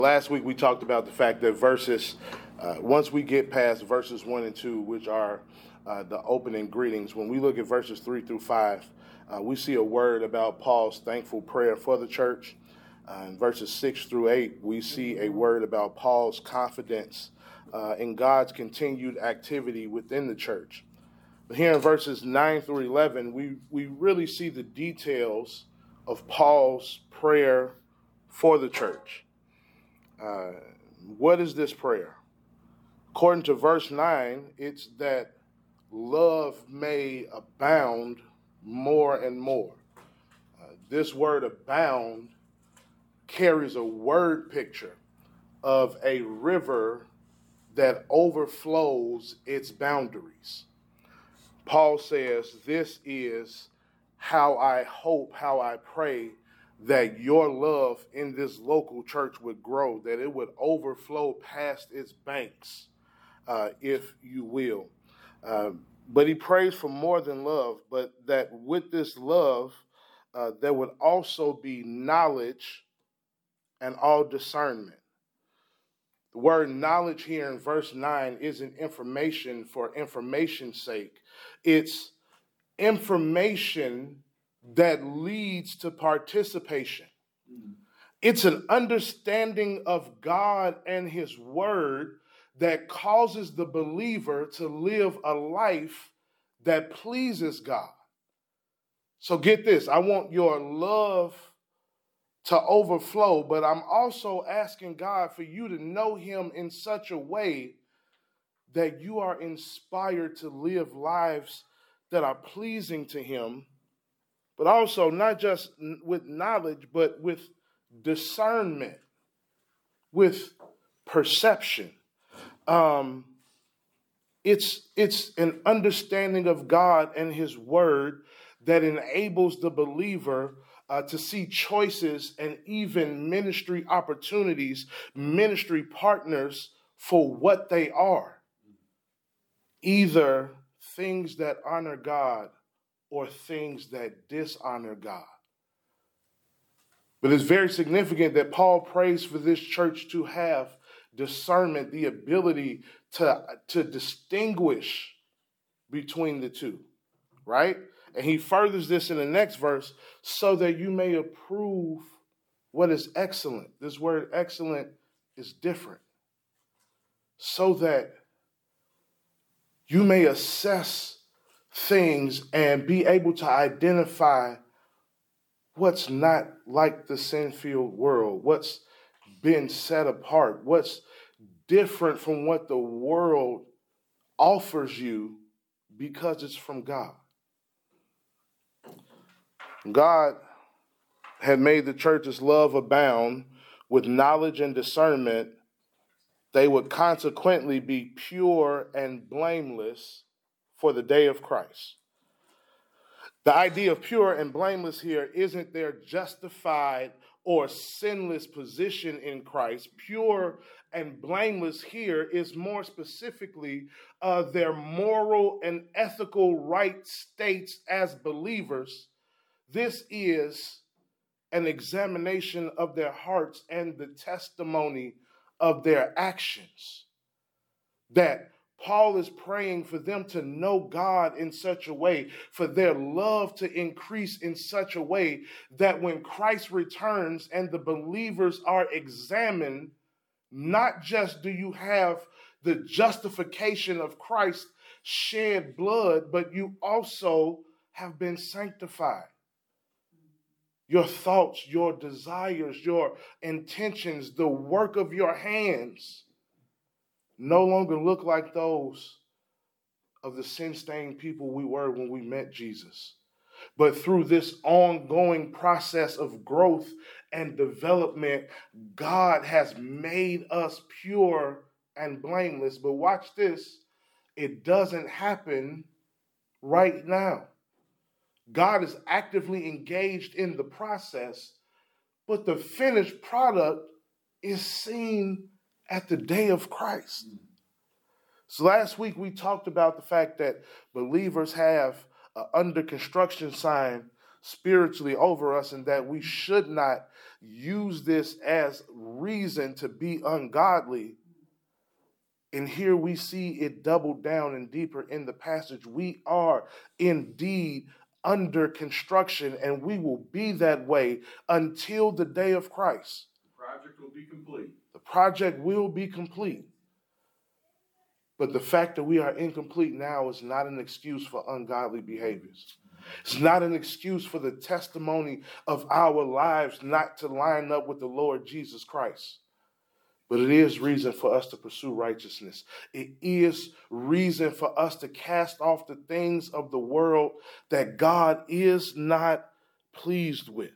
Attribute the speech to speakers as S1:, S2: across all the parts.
S1: Last week we talked about the fact that once we get past verses 1 and 2, which are the opening greetings, when we look at verses 3 through 5, we see a word about Paul's thankful prayer for the church. In verses 6 through 8, we see a word about Paul's confidence in God's continued activity within the church. But here in verses 9 through 11, we really see the details of Paul's prayer for the church. What is this prayer? According to verse 9, it's that love may abound more and more. This word abound carries a word picture of a river that overflows its boundaries. Paul says, this is how I hope, how I pray that your love in this local church would grow, that it would overflow past its banks, if you will. But he prays for more than love, but that with this love, there would also be knowledge and all discernment. The word knowledge here in verse 9 isn't information for information's sake. It's information that leads to participation. It's an understanding of God and his word that causes the believer to live a life that pleases God. So get this, I want your love to overflow, but I'm also asking God for you to know him in such a way that you are inspired to live lives that are pleasing to him, but also not just with knowledge, but with discernment, with perception. It's an understanding of God and his word that enables the believer to see choices and even ministry opportunities, ministry partners for what they are. Either things that honor God or things that dishonor God. But it's very significant that Paul prays for this church to have discernment, the ability to distinguish between the two, right? And he furthers this in the next verse, so that you may approve what is excellent. This word excellent is different. So that you may assess things and be able to identify what's not like the sin-filled world, what's been set apart, what's different from what the world offers you because it's from God. God had made the church's love abound with knowledge and discernment. They would consequently be pure and blameless for the day of Christ. The idea of pure and blameless here isn't their justified or sinless position in Christ. Pure and blameless here is more specifically their moral and ethical right states as believers. This is an examination of their hearts and the testimony of their actions. That Paul is praying for them to know God in such a way, for their love to increase in such a way that when Christ returns and the believers are examined, not just do you have the justification of Christ's shed blood, but you also have been sanctified. Your thoughts, your desires, your intentions, the work of your hands no longer look like those of the sin-stained people we were when we met Jesus. But through this ongoing process of growth and development, God has made us pure and blameless. But watch this, it doesn't happen right now. God is actively engaged in the process, but the finished product is seen at the day of Christ. So last week we talked about the fact that believers have an under construction sign spiritually over us, and that we should not use this as reason to be ungodly. And here we see it doubled down and deeper in the passage. We are indeed under construction, and we will be that way until the day of Christ.
S2: The project will be complete.
S1: The project will be complete. But the fact that we are incomplete now is not an excuse for ungodly behaviors. It's not an excuse for the testimony of our lives not to line up with the Lord Jesus Christ. But it is reason for us to pursue righteousness. It is reason for us to cast off the things of the world that God is not pleased with.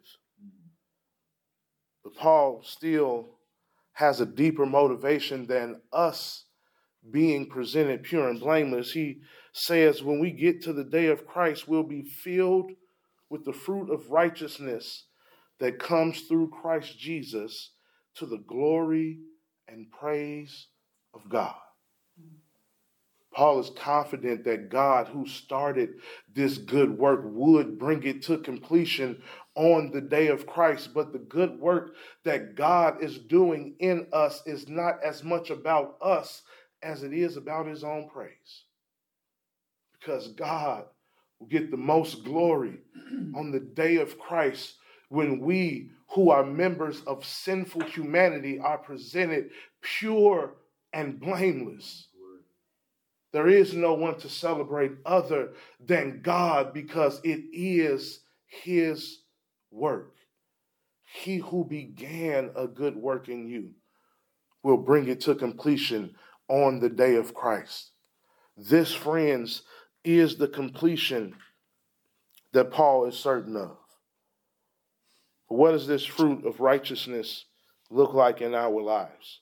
S1: But Paul still has a deeper motivation than us being presented pure and blameless. He says when we get to the day of Christ, we'll be filled with the fruit of righteousness that comes through Christ Jesus to the glory and praise of God. Paul is confident that God, who started this good work, would bring it to completion on the day of Christ. But the good work that God is doing in us is not as much about us as it is about his own praise. Because God will get the most glory on the day of Christ when we, who are members of sinful humanity, are presented pure and blameless. There is no one to celebrate other than God, because it is his work. He who began a good work in you will bring it to completion on the day of Christ. This, friends, is the completion that Paul is certain of. What does this fruit of righteousness look like in our lives?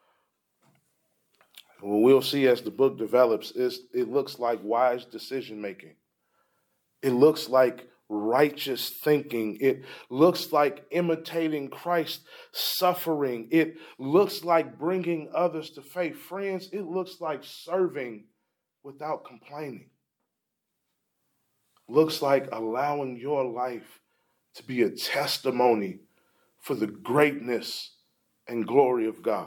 S1: What we'll see as the book develops is it looks like wise decision making. It looks like righteous thinking. It looks like imitating Christ's suffering. It looks like bringing others to faith. Friends, it looks like serving without complaining. Looks like allowing your life to be a testimony for the greatness and glory of God.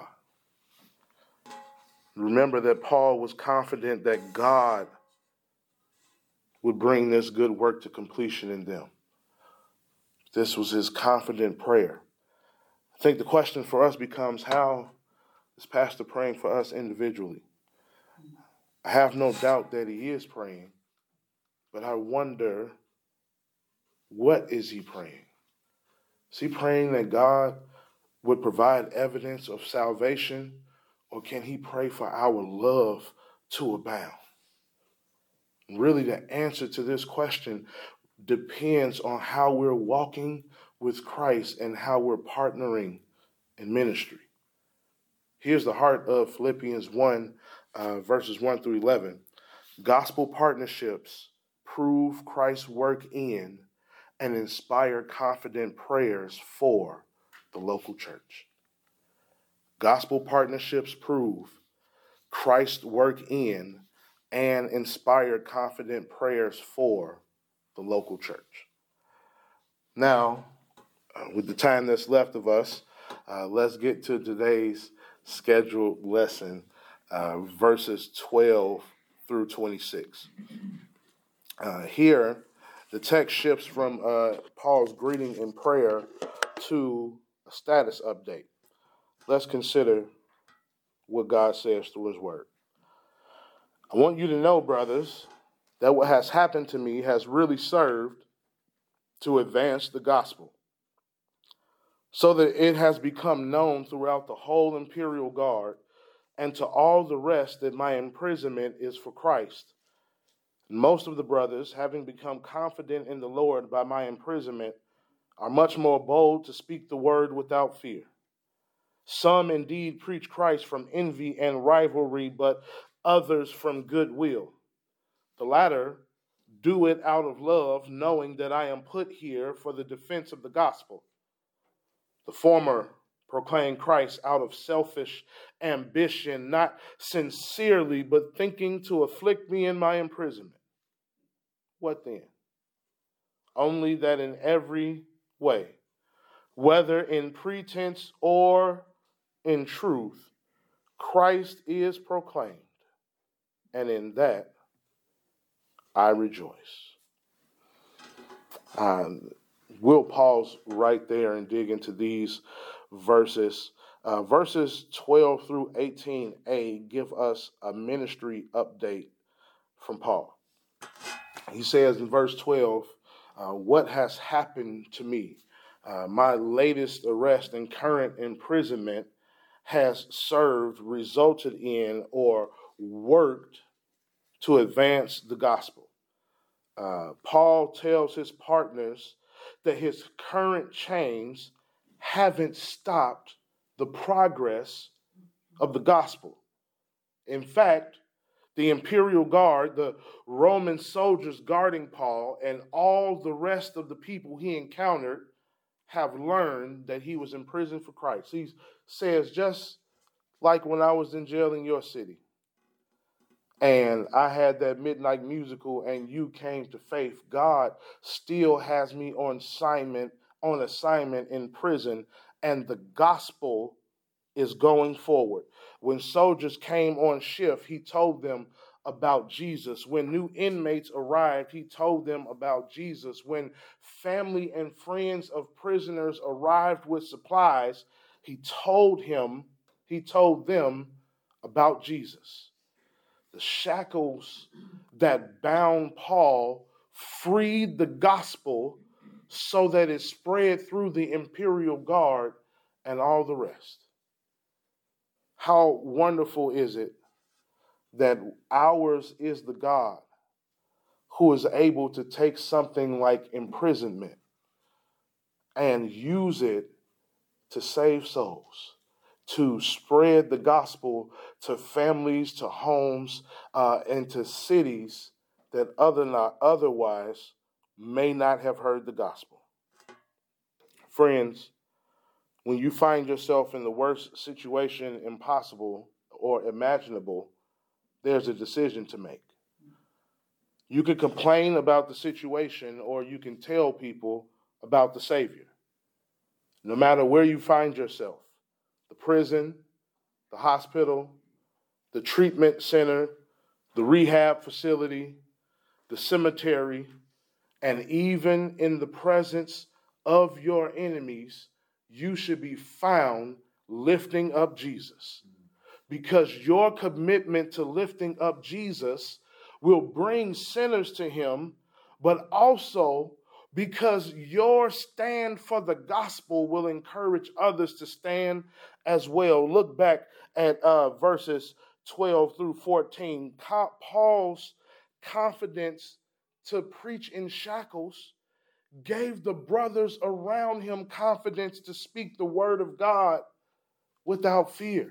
S1: Remember that Paul was confident that God would bring this good work to completion in them. This was his confident prayer. I think the question for us becomes, how is Pastor praying for us individually? I have no doubt that he is praying, but I wonder, what is he praying? Is he praying that God would provide evidence of salvation, or can he pray for our love to abound? Really, the answer to this question depends on how we're walking with Christ and how we're partnering in ministry. Here's the heart of Philippians 1, verses 1 through 11. Gospel partnerships prove Christ's work in and inspire confident prayers for the local church. Gospel partnerships prove Christ's work in and inspire confident prayers for the local church. Now, with the time that's left of us, let's get to today's scheduled lesson, verses 12 through 26. Here, the text shifts from Paul's greeting and prayer to a status update. Let's consider what God says through his word. I want you to know, brothers, that what has happened to me has really served to advance the gospel, so that it has become known throughout the whole imperial guard and to all the rest that my imprisonment is for Christ. Most of the brothers, having become confident in the Lord by my imprisonment, are much more bold to speak the word without fear. Some indeed preach Christ from envy and rivalry, but others from goodwill. The latter do it out of love, knowing that I am put here for the defense of the gospel. The former proclaim Christ out of selfish ambition, not sincerely, but thinking to afflict me in my imprisonment. What then? only that in every way, whether in pretense or in truth, Christ is proclaimed, and in that I rejoice. We'll pause right there and dig into these verses. Verses 12 through 18a give us a ministry update from Paul. He says in verse 12, what has happened to me? My latest arrest and current imprisonment has resulted in, or worked to advance the gospel. Paul tells his partners that his current chains haven't stopped the progress of the gospel. In fact, the imperial guard, the Roman soldiers guarding Paul, and all the rest of the people he encountered have learned that he was in prison for Christ. He says, just like when I was in jail in your city, and I had that midnight musical and you came to faith, God still has me on assignment in prison, and the gospel is going forward. When soldiers came on shift, he told them about Jesus. When new inmates arrived, he told them about Jesus. When family and friends of prisoners arrived with supplies, he told them about Jesus. The shackles that bound Paul freed the gospel so that it spread through the imperial guard and all the rest. How wonderful is it that ours is the God who is able to take something like imprisonment and use it to save souls, to spread the gospel to families, to homes, and to cities that otherwise may not have heard the gospel. Friends, when you find yourself in the worst situation impossible or imaginable, there's a decision to make. You can complain about the situation, or you can tell people about the Savior. No matter where you find yourself, the prison, the hospital, the treatment center, the rehab facility, the cemetery, and even in the presence of your enemies, you should be found lifting up Jesus. Because your commitment to lifting up Jesus will bring sinners to him, but also because your stand for the gospel will encourage others to stand as well. Look back at verses 12 through 14. Paul's confidence to preach in shackles gave the brothers around him confidence to speak the word of God without fear.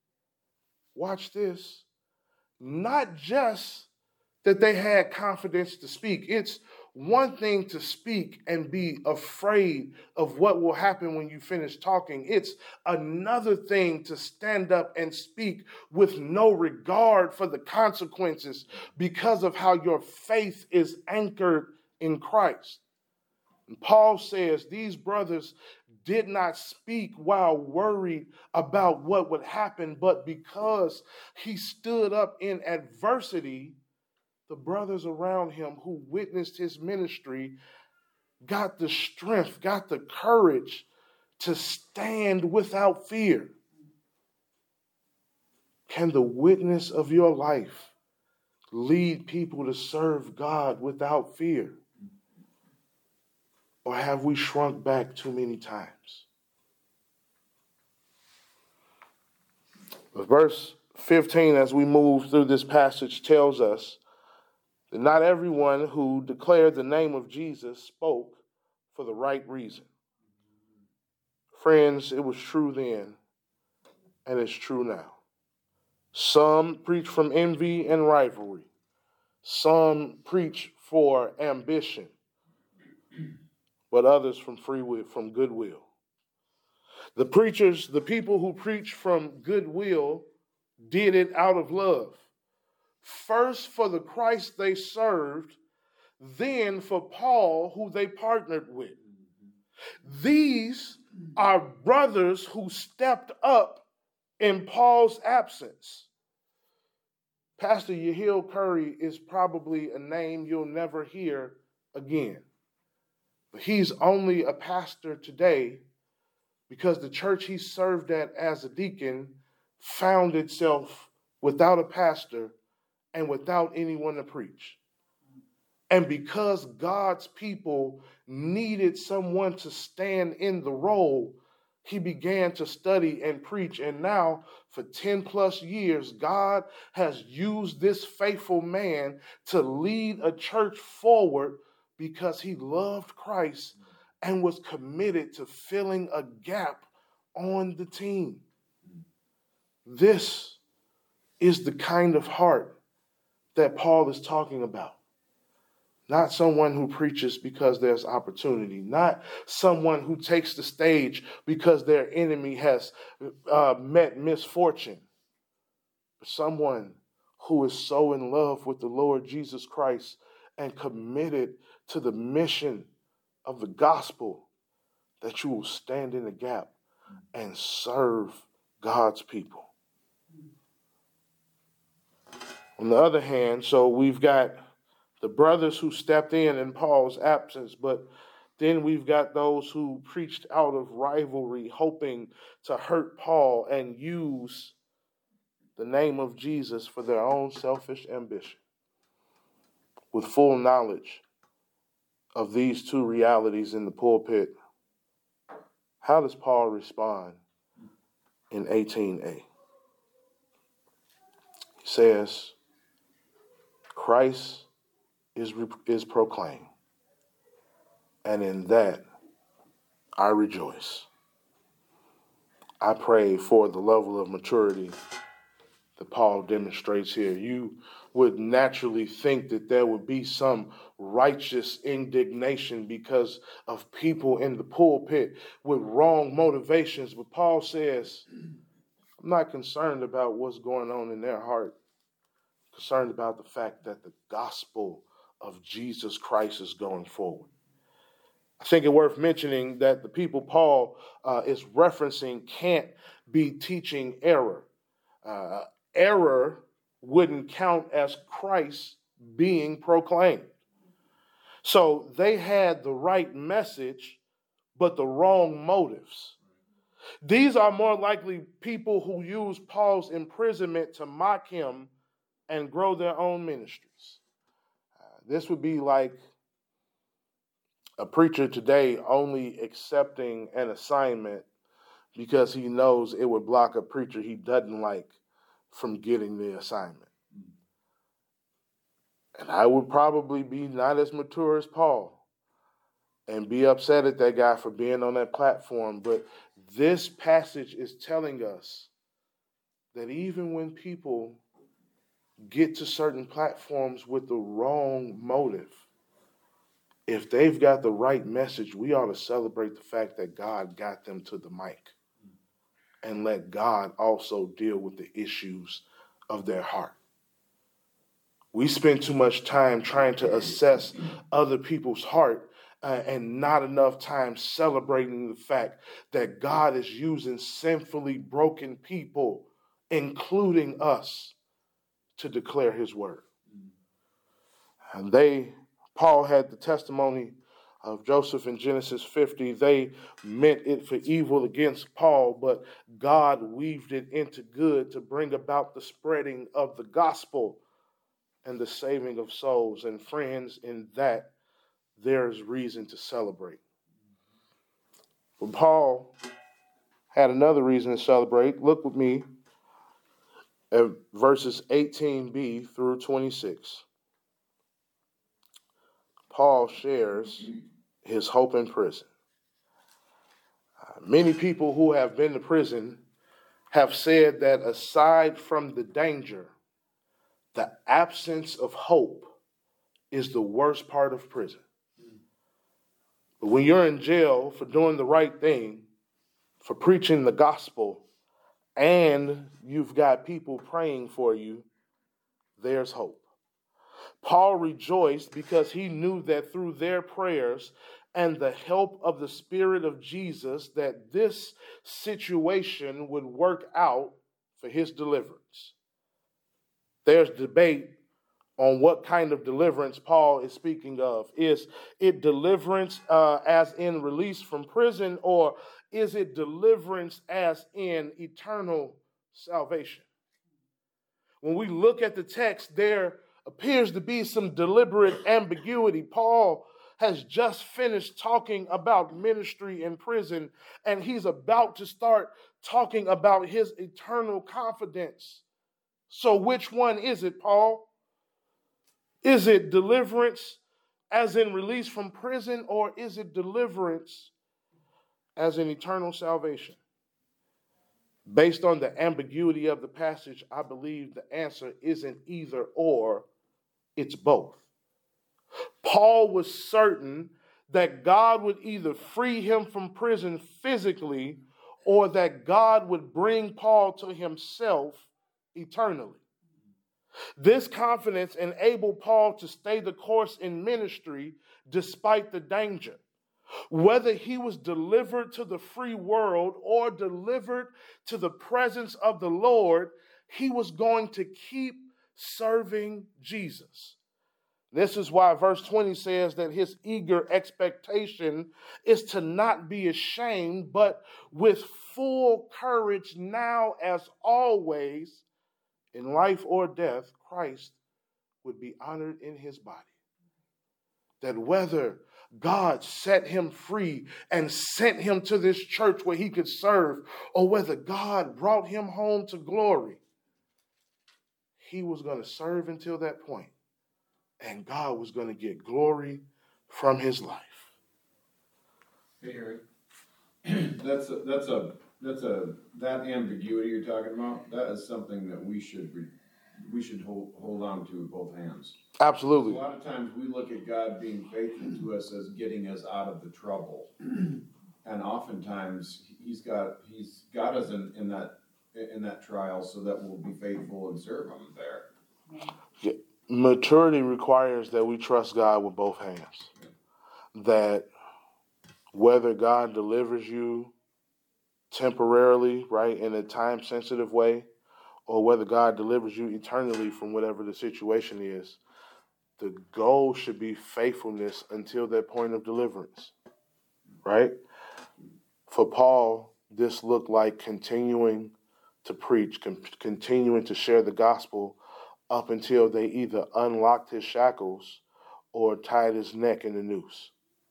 S1: Watch this. Not just that they had confidence to speak. It's one thing to speak and be afraid of what will happen when you finish talking. It's another thing to stand up and speak with no regard for the consequences because of how your faith is anchored in Christ. And Paul says these brothers did not speak while worried about what would happen, but because he stood up in adversity, the brothers around him who witnessed his ministry got the strength, got the courage to stand without fear. Can the witness of your life lead people to serve God without fear? Or have we shrunk back too many times? Verse 15, as we move through this passage, tells us that not everyone who declared the name of Jesus spoke for the right reason. Friends, it was true then, and it's true now. Some preach from envy and rivalry. Some preach for ambition, but others from goodwill. The people who preach from goodwill did it out of love. First for the Christ they served, than for Paul, who they partnered with. These are brothers who stepped up in Paul's absence. Pastor Yahil Curry is probably a name you'll never hear again. But he's only a pastor today because the church he served at as a deacon found itself without a pastor and without anyone to preach. And because God's people needed someone to stand in the role, he began to study and preach. And now, for 10 plus years, God has used this faithful man to lead a church forward because he loved Christ and was committed to filling a gap on the team. This is the kind of heart that Paul is talking about. Not someone who preaches because there's opportunity. Not someone who takes the stage because their enemy has met misfortune. But someone who is so in love with the Lord Jesus Christ and committed to the mission of the gospel that you will stand in the gap and serve God's people. On the other hand, so we've got the brothers who stepped in Paul's absence, but then we've got those who preached out of rivalry, hoping to hurt Paul and use the name of Jesus for their own selfish ambition. With full knowledge of these two realities in the pulpit, how does Paul respond in 18a? He says, Christ is proclaimed, and in that I rejoice. I pray for the level of maturity that Paul demonstrates here. You would naturally think that there would be some righteous indignation because of people in the pulpit with wrong motivations, but Paul says, I'm not concerned about what's going on in their heart. I'm concerned about the fact that the gospel of Jesus Christ is going forward. I think it's worth mentioning that the people Paul is referencing can't be teaching error. Error wouldn't count as Christ being proclaimed. So they had the right message, but the wrong motives. These are more likely people who use Paul's imprisonment to mock him and grow their own ministries. This would be like a preacher today only accepting an assignment because he knows it would block a preacher he doesn't like from getting the assignment. And I would probably be not as mature as Paul and be upset at that guy for being on that platform. But this passage is telling us that even when people get to certain platforms with the wrong motive, if they've got the right message, we ought to celebrate the fact that God got them to the mic and let God also deal with the issues of their heart. We spend too much time trying to assess other people's heart and not enough time celebrating the fact that God is using sinfully broken people, including us, to declare his word. And Paul had the testimony of Joseph in Genesis 50. They meant it for evil against Paul, but God weaved it into good to bring about the spreading of the gospel and the saving of souls. And friends, in that, there's reason to celebrate. But Paul had another reason to celebrate. Look with me at verses 18b through 26. Paul shares his hope in prison. Many people who have been to prison have said that aside from the danger, the absence of hope is the worst part of prison. But when you're in jail for doing the right thing, for preaching the gospel, and you've got people praying for you, there's hope. Paul rejoiced because he knew that through their prayers and the help of the Spirit of Jesus, that this situation would work out for his deliverance. There's debate on what kind of deliverance Paul is speaking of. Is it deliverance as in release from prison, or is it deliverance as in eternal salvation? When we look at the text, there appears to be some deliberate ambiguity. Paul has just finished talking about ministry in prison, and he's about to start talking about his eternal confidence. So which one is it, Paul? Is it deliverance as in release from prison, or is it deliverance as in eternal salvation? Based on the ambiguity of the passage, I believe the answer isn't either or, it's both. Paul was certain that God would either free him from prison physically, or that God would bring Paul to himself eternally. This confidence enabled Paul to stay the course in ministry despite the danger. Whether he was delivered to the free world or delivered to the presence of the Lord, he was going to keep serving Jesus. This is why verse 20 says that his eager expectation is to not be ashamed, but with full courage now as always, in life or death, Christ would be honored in his body. That whether God set him free and sent him to this church where he could serve, or whether God brought him home to glory, he was going to serve until that point, and God was going to get glory from his life.
S2: Hey, Eric, that ambiguity you're talking about. That is something that we should hold on to with both hands.
S1: Absolutely.
S2: A lot of times we look at God being faithful to us as getting us out of the trouble, and oftentimes He's got us in that trial so that we'll be faithful and serve Him there.
S1: Yeah. Maturity requires that we trust God with both hands. Yeah. That whether God delivers you temporarily, right, in a time-sensitive way, or whether God delivers you eternally from whatever the situation is, the goal should be faithfulness until that point of deliverance, right? For Paul, this looked like continuing to preach, continuing to share the gospel up until they either unlocked his shackles or tied his neck in a noose.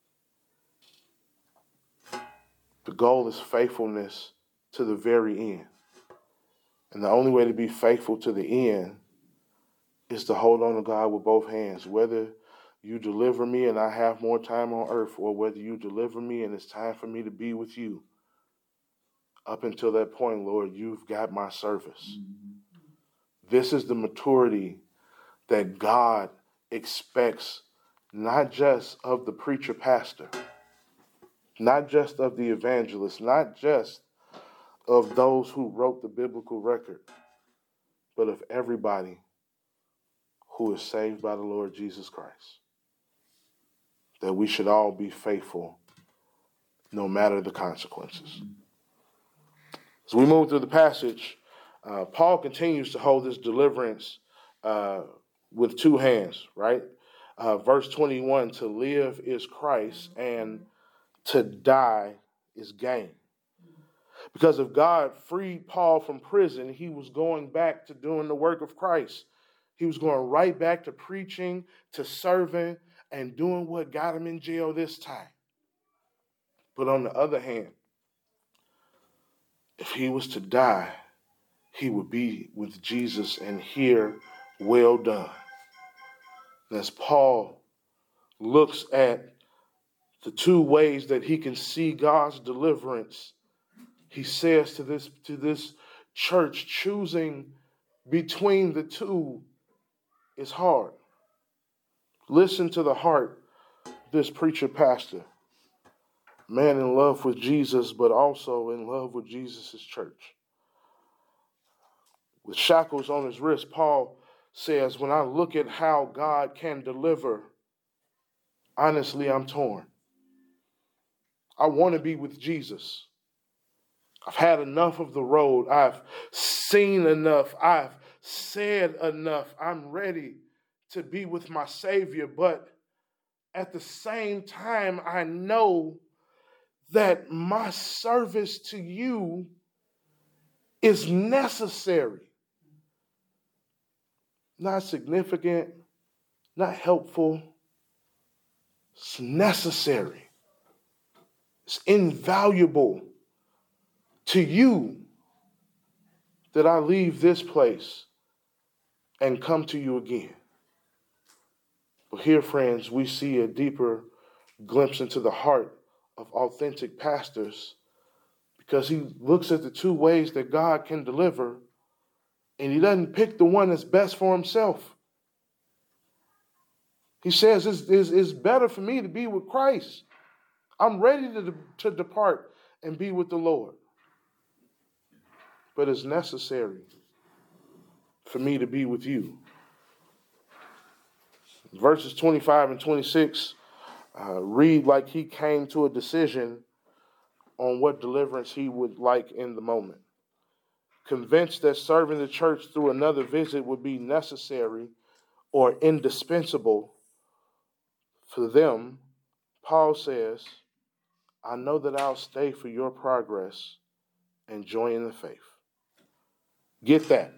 S1: The goal is faithfulness to the very end. And the only way to be faithful to the end is to hold on to God with both hands. Whether you deliver me and I have more time on earth, or whether you deliver me and it's time for me to be with you, up until that point, Lord, you've got my service. Mm-hmm. This is the maturity that God expects, not just of the preacher pastor, not just of the evangelist, not just of those who wrote the biblical record, but of everybody who is saved by the Lord Jesus Christ. That we should all be faithful no matter the consequences. As we move through the passage, Paul continues to hold this deliverance with two hands, right? Verse 21, to live is Christ and to die is gain. Because if God freed Paul from prison, he was going back to doing the work of Christ. He was going right back to preaching, to serving, and doing what got him in jail this time. But on the other hand, if he was to die, he would be with Jesus and hear, well done. And as Paul looks at the two ways that he can see God's deliverance, he says to this church, choosing between the two is hard. Listen to the heart of this preacher pastor. Man in love with Jesus, but also in love with Jesus' church. With shackles on his wrist, Paul says, when I look at how God can deliver, honestly, I'm torn. I want to be with Jesus. I've had enough of the road. I've seen enough. I've said enough. I'm ready to be with my Savior. But at the same time, I know that my service to you is necessary. Not significant, not helpful. It's necessary. It's invaluable to you that I leave this place and come to you again. But here, friends, we see a deeper glimpse into the heart of authentic pastors, because he looks at the two ways that God can deliver, and he doesn't pick the one that's best for himself. He says it's better for me to be with Christ. I'm ready to depart and be with the Lord. But it's necessary for me to be with you. Verses 25 and 26 read like he came to a decision on what deliverance he would like in the moment. Convinced that serving the church through another visit would be necessary or indispensable for them, Paul says, I know that I'll stay for your progress and join in the faith. Get that.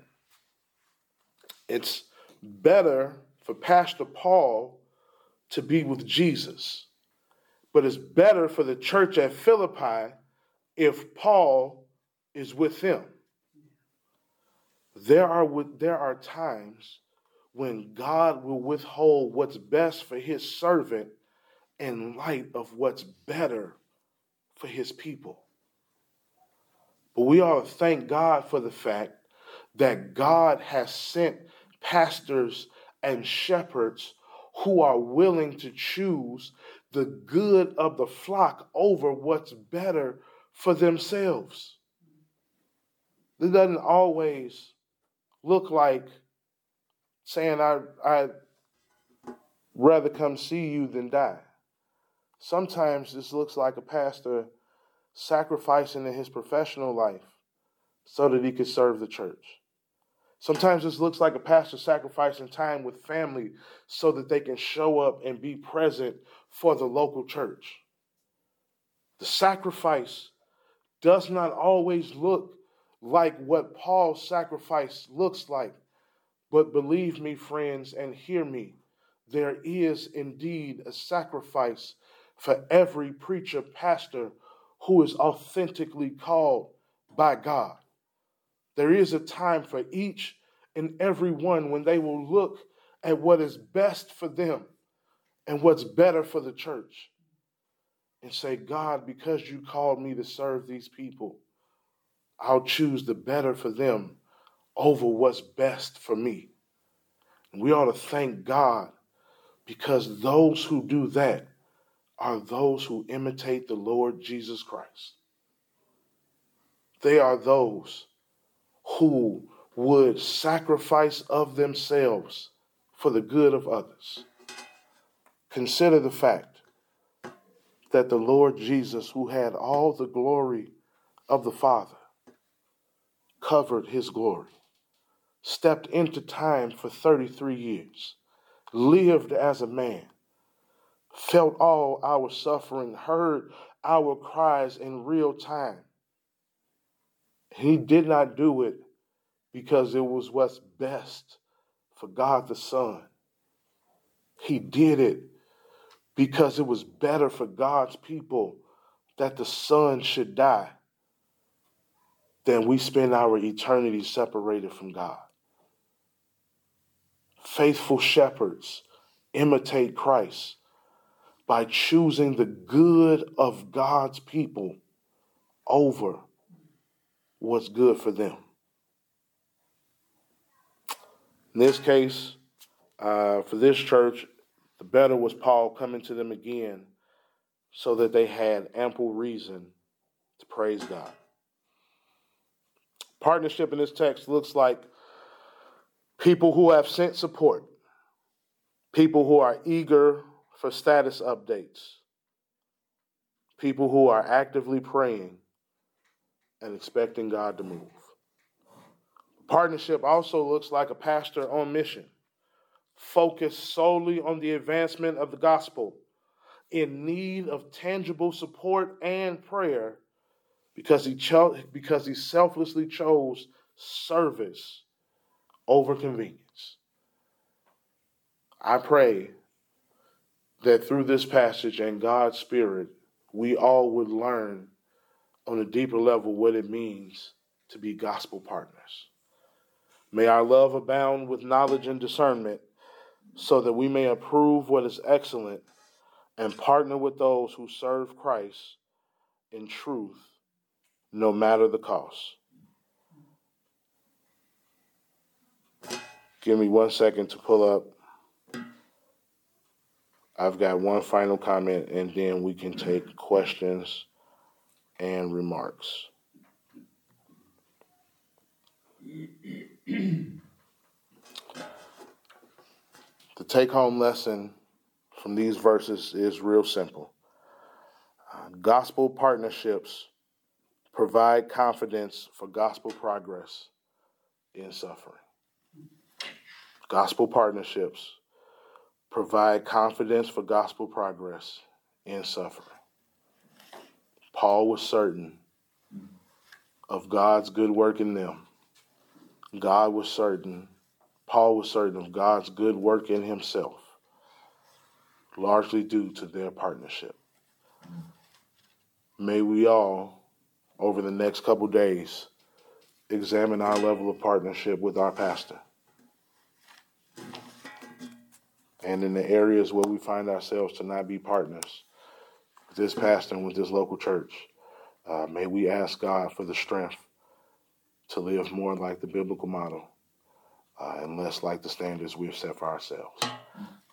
S1: It's better for Pastor Paul to be with Jesus, but it's better for the church at Philippi if Paul is with them. There are times when God will withhold what's best for his servant in light of what's better for his people. But we ought to thank God for the fact that God has sent pastors and shepherds who are willing to choose the good of the flock over what's better for themselves. It doesn't always look like saying, I'd rather come see you than die. Sometimes this looks like a pastor sacrificing in his professional life so that he could serve the church. Sometimes this looks like a pastor sacrificing time with family so that they can show up and be present for the local church. The sacrifice does not always look like what Paul's sacrifice looks like. But believe me, friends, and hear me, there is indeed a sacrifice for every preacher, pastor who is authentically called by God. There is a time for each and every one when they will look at what is best for them and what's better for the church and say, God, because you called me to serve these people, I'll choose the better for them over what's best for me. And we ought to thank God, because those who do that are those who imitate the Lord Jesus Christ. They are those who would sacrifice of themselves for the good of others. Consider the fact that the Lord Jesus, who had all the glory of the Father, covered his glory, stepped into time for 33 years, lived as a man, felt all our suffering, heard our cries in real time. He did not do it because it was what's best for God the Son. He did it because it was better for God's people that the Son should die than we spend our eternity separated from God. Faithful shepherds imitate Christ by choosing the good of God's people over what's good for them. In this case, for this church, the better was Paul coming to them again so that they had ample reason to praise God. Partnership in this text looks like People who have sent support. People who are eager for status updates. People who are actively praying and expecting God to move. Partnership also looks like a pastor on mission, focused solely on the advancement of the gospel, in need of tangible support and prayer because he selflessly chose service over convenience. I pray that through this passage and God's Spirit, we all would learn on a deeper level what it means to be gospel partners. May our love abound with knowledge and discernment so that we may approve what is excellent and partner with those who serve Christ in truth, no matter the cost. Give me 1 second to pull up. I've got one final comment, and then we can take questions and remarks. The take-home lesson from these verses is real simple. Gospel partnerships provide confidence for gospel progress in suffering. Gospel partnerships provide confidence for gospel progress in suffering. Paul was certain of God's good work in them. Paul was certain of God's good work in himself, largely due to their partnership. May we all, over the next couple days, examine our level of partnership with our pastor. And in the areas where we find ourselves to not be partners with this pastor and with this local church, may we ask God for the strength to live more like the biblical model and less like the standards we've set for ourselves.